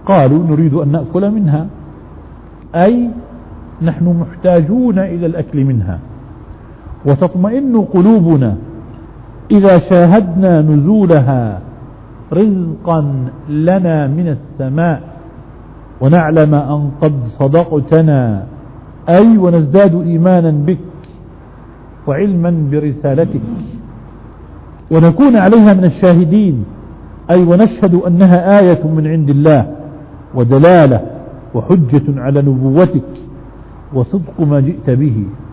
قالوا نريد أن نأكل منها، أي نحن محتاجون إلى الأكل منها، وتطمئن قلوبنا إذا شاهدنا نزولها رزقا لنا من السماء، ونعلم أن قد صدقتنا، أي ونزداد إيمانا بك وعلما برسالتك، ونكون عليها من الشاهدين، أي ونشهد أنها آية من عند الله ودلالة وحجة على نبوتك وصدق ما جئت به.